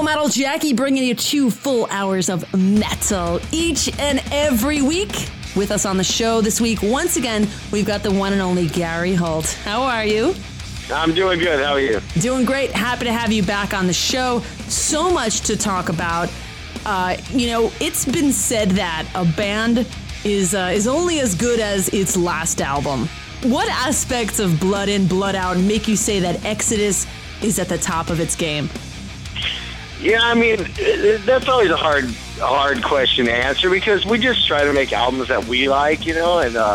Metal Jackie bringing you 2 full hours of metal each and every week. With us on the show this week, once again, we've got the one and only Gary Holt. How are you? I'm doing good. How are you? Doing great. Happy to have you back on the show. So much to talk about. It's been said that a band is only as good as its last album. What aspects of Blood In, Blood Out make you say that Exodus is at the top of its game? Yeah, I mean, that's always a hard question to answer because we just try to make albums that we like, and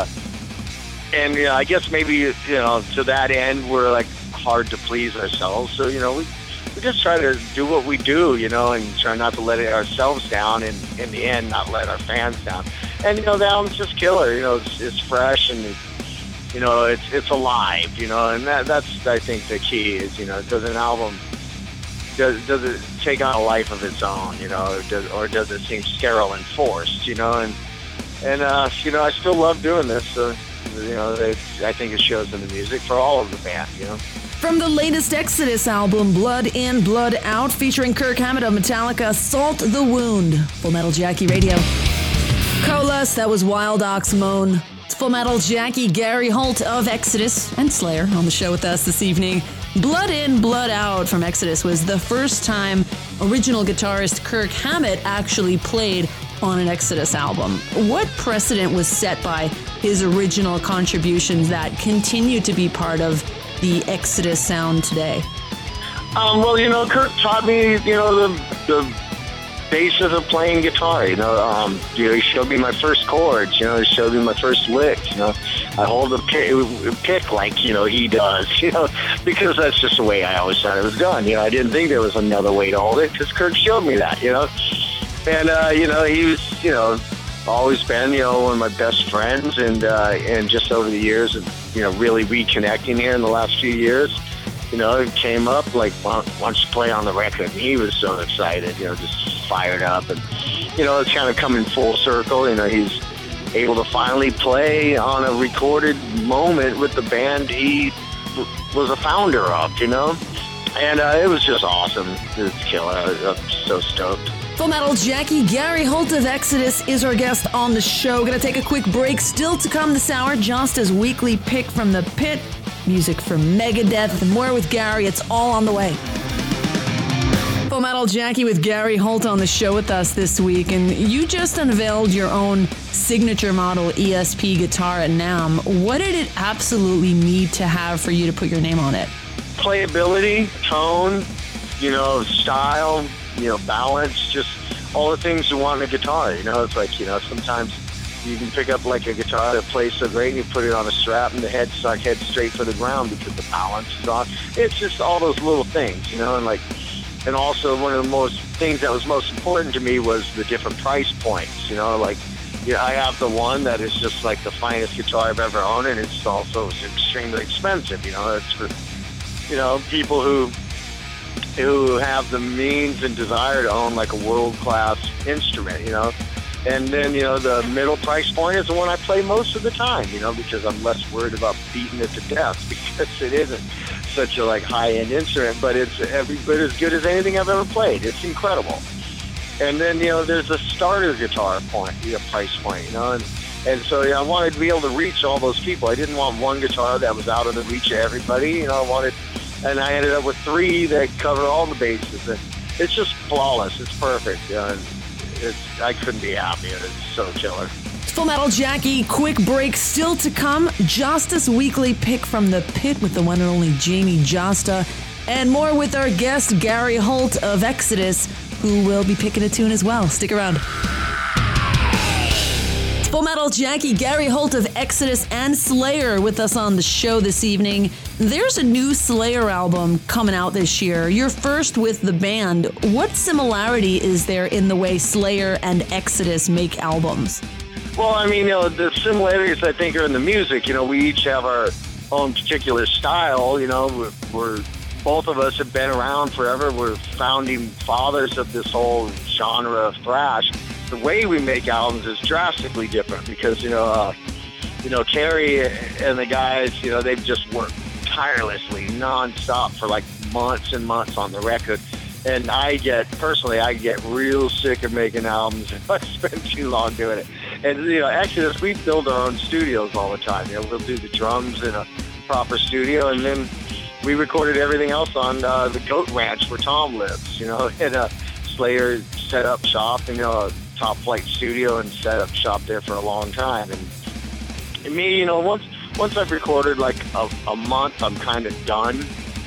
I guess maybe, to that end, we're like hard to please ourselves. So, we just try to do what we do, and try not to let ourselves down and in the end, not let our fans down. And, the album's just killer, it's fresh and it's alive, and that's, I think, the key is, does an album, does it take on a life of its own, or does it seem sterile and forced, and I still love doing this, so, I think it shows in the music for all of the band, From the latest Exodus album, Blood In, Blood Out, featuring Kirk Hammett of Metallica, Salt the Wound. Full Metal Jackie Radio. Colas, that was Wild Ox Moan. It's Full Metal Jackie, Gary Holt of Exodus and Slayer on the show with us this evening. Blood In, Blood Out from Exodus was the first time original guitarist Kirk Hammett actually played on an Exodus album. What precedent was set by his original contributions that continue to be part of the Exodus sound today? Kirk taught me, the basis of playing guitar. He showed me my first chords. He showed me my first licks. I hold a pick like he does. Because that's just the way I always thought it was done. I didn't think there was another way to hold it because Kirk showed me that. And he was always been one of my best friends, and just over the years of really reconnecting here in the last few years. It came up like, why don't you play on the record? And he was so excited, just fired up. And, it's kind of coming full circle. He's able to finally play on a recorded moment with the band he was a founder of, And it was just awesome. It was killer. I'm so stoked. Full Metal Jackie, Gary Holt of Exodus is our guest on the show. Gonna take a quick break. Still to come this hour, Josta's weekly pick from the pit. Music from Megadeth and more with Gary. It's all on the way. Full Metal Jackie with Gary Holt on the show with us this week. And you just unveiled your own signature model ESP guitar at NAMM. What did it absolutely need to have for you to put your name on it? Playability, tone, style, balance, just all the things you want in a guitar. It's like, sometimes you can pick up like a guitar that plays so great and you put it on a strap and the headstock heads straight for the ground because the balance is on. It's just all those little things, and also one of the things that was most important to me was the different price points, I have the one that is just like the finest guitar I've ever owned, and it's also extremely expensive, it's for, people who have the means and desire to own like a world-class instrument, And then, the middle price point is the one I play most of the time, because I'm less worried about beating it to death because it isn't such a high-end instrument, but it's every bit as good as anything I've ever played. It's incredible. And then, there's a starter guitar price point, and so I wanted to be able to reach all those people. I didn't want one guitar that was out of the reach of everybody, and I ended up with 3 that cover all the bases. And it's just flawless. It's perfect. I couldn't be happier. It's so killer. Full Metal Jackie, quick break still to come. Josta's weekly pick from the pit with the one and only Jamie Josta. And more with our guest, Gary Holt of Exodus, who will be picking a tune as well. Stick around. Full Metal Jackie, Gary Holt of Exodus and Slayer with us on the show this evening. There's a new Slayer album coming out this year. You're first with the band. What similarity is there in the way Slayer and Exodus make albums? Well, the similarities I think are in the music. We each have our own particular style. We're both of us have been around forever. We're founding fathers of this whole genre of thrash. The way we make albums is drastically different because, Terry and the guys, they've just worked tirelessly, nonstop for months and months on the record. And I get real sick of making albums if I spend too long doing it. And, Exodus, we build our own studios all the time. We'll do the drums in a proper studio, and then we recorded everything else on the Goat Ranch where Tom lives, in a Slayer set-up shop, a top-flight studio and set-up shop there for a long time. And me, once I've recorded like a month, I'm kind of done.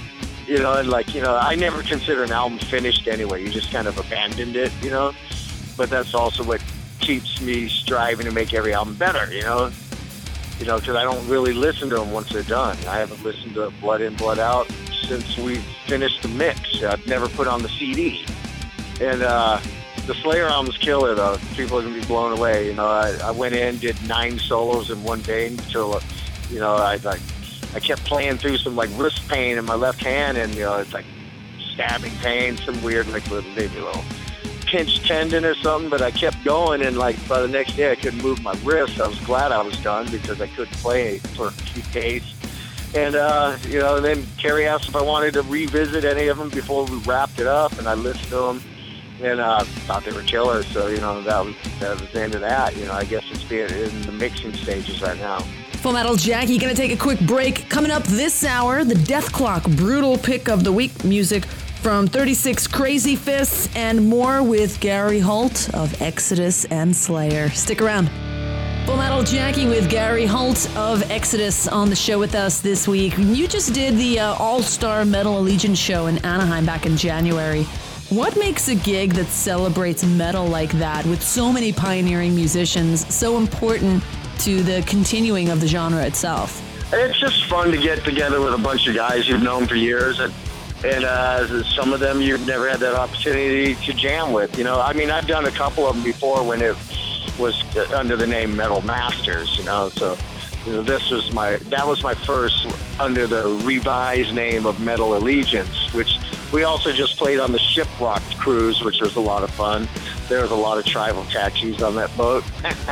I never consider an album finished anyway. You just kind of abandoned it, But that's also what keeps me striving to make every album better, because I don't really listen to them once they're done. I haven't listened to Blood In, Blood Out since we finished the mix. I've never put on the CD. And the Slayer album's killer, though. People are going to be blown away. I went in, did 9 solos in one day until, I kept playing through some wrist pain in my left hand, and it's like stabbing pain, some weird maybe a little pinched tendon or something. But I kept going, and by the next day I couldn't move my wrist. I was glad I was done because I couldn't play for a few days. And then Kerry asked if I wanted to revisit any of them before we wrapped it up, and I listened to them and thought they were killer. So that was the end of that. I guess it's being in the mixing stages right now. Full Metal Jackie, gonna take a quick break. Coming up this hour, the Death Clock Brutal Pick of the Week, music from 36 Crazy Fists, and more with Gary Holt of Exodus and Slayer. Stick around. Full Metal Jackie with Gary Holt of Exodus on the show with us this week. You just did the All-Star Metal Allegiance show in Anaheim back in January. What makes a gig that celebrates metal like that, with so many pioneering musicians, so important to the continuing of the genre itself? It's just fun to get together with a bunch of guys you've known for years, and some of them you've never had that opportunity to jam with. I've done a couple of them before when it was under the name Metal Masters, so that was my first under the revised name of Metal Allegiance, which we also just played on the Shiprocked cruise, which was a lot of fun. There was a lot of tribal tattoos on that boat.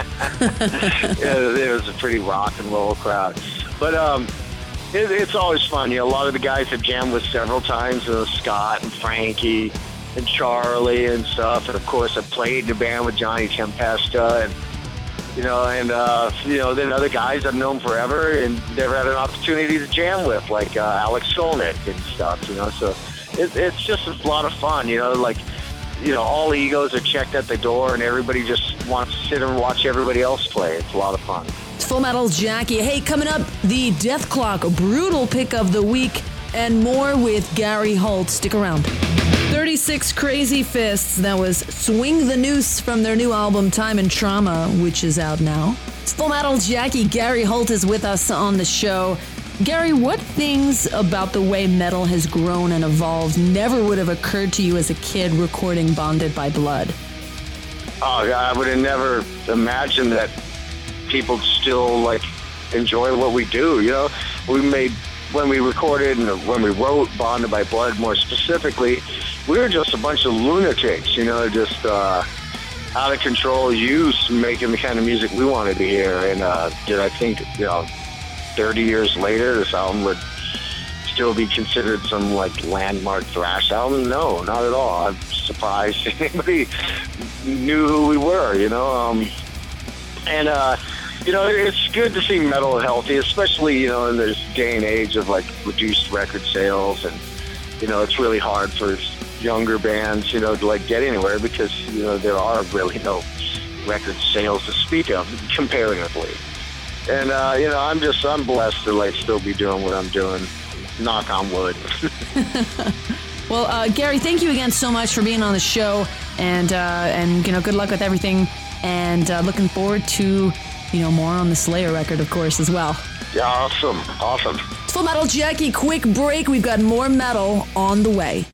There was a pretty rock and roll crowd. But it's always fun. A lot of the guys have jammed with several times, Scott and Frankie and Charlie and stuff. And, of course, I played in a band with Johnny Tempesta and then other guys I've known forever and never had an opportunity to jam with, like Alex Skolnick and stuff, So it's just a lot of fun, all egos are checked at the door and everybody just wants to sit and watch everybody else play. It's a lot of fun. It's Full Metal Jackie. Hey, coming up, the Death Clock Brutal Pick of the Week, and more with Gary Holt. Stick around. 36 Crazy Fists. That was Swing the Noose from their new album Time and Trauma, which is out now. It's Full Metal Jackie. Gary Holt is with us on the show. Gary, what things about the way metal has grown and evolved never would have occurred to you as a kid recording Bonded by Blood? Oh, I would have never imagined that people still enjoy what we do. When we recorded and when we wrote Bonded by Blood more specifically, we were just a bunch of lunatics, just out of control youths making the kind of music we wanted to hear. And did I think, 30 years later, this album would still be considered some landmark thrash album? No, not at all. I'm surprised anybody knew who we were, it's good to see metal healthy, especially, in this day and age of reduced record sales. And, it's really hard for younger bands, to get anywhere because, there are really no record sales to speak of comparatively. And, I'm blessed to still be doing what I'm doing. Knock on wood. Well, Gary, thank you again so much for being on the show, and good luck with everything, and looking forward to, more on the Slayer record, of course, as well. Yeah, awesome. Full Metal Jackie, quick break. We've got more metal on the way.